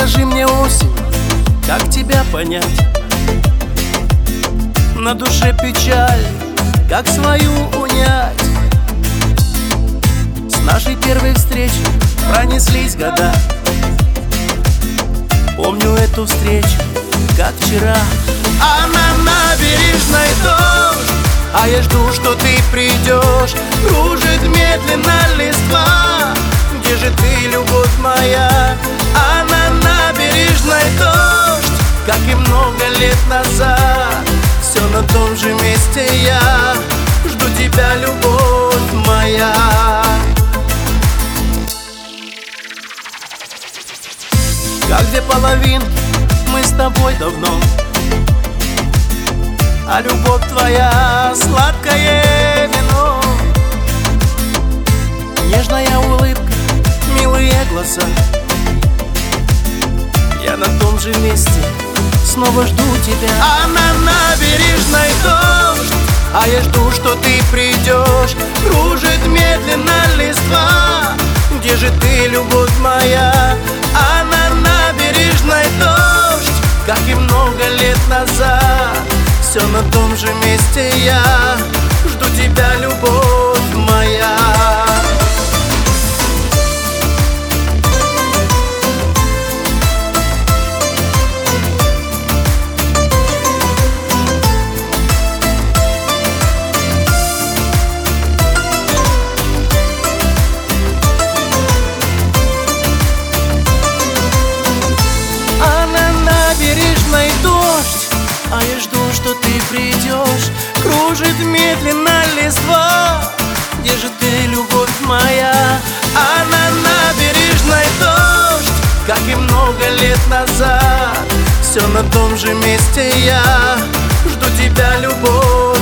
Скажи мне, осень, как тебя понять? На душе печаль, как свою унять? С нашей первой встречи пронеслись года. Помню эту встречу, как вчера. А на набережной дождь, а я жду, что ты придешь. Кружит медленно листва, где же ты, любовь моя? А на набережной дождь, как и много лет назад. Все на том же месте я жду тебя, любовь моя. Как две половинки мы с тобой давно, а любовь твоя сладкое вино. Нежная улыбка, милые глаза. Я на том же месте снова жду тебя. А на набережной дождь, а я жду, что ты придешь. Кружит медленно листва, где же ты, любовь моя? А на набережной дождь, как и много лет назад. Все на том же месте я жду тебя, любовь моя. А я жду, что ты придешь. Кружит медленно листва, где же ты, любовь моя? А на набережной дождь, как и много лет назад. Все на том же месте я жду тебя, любовь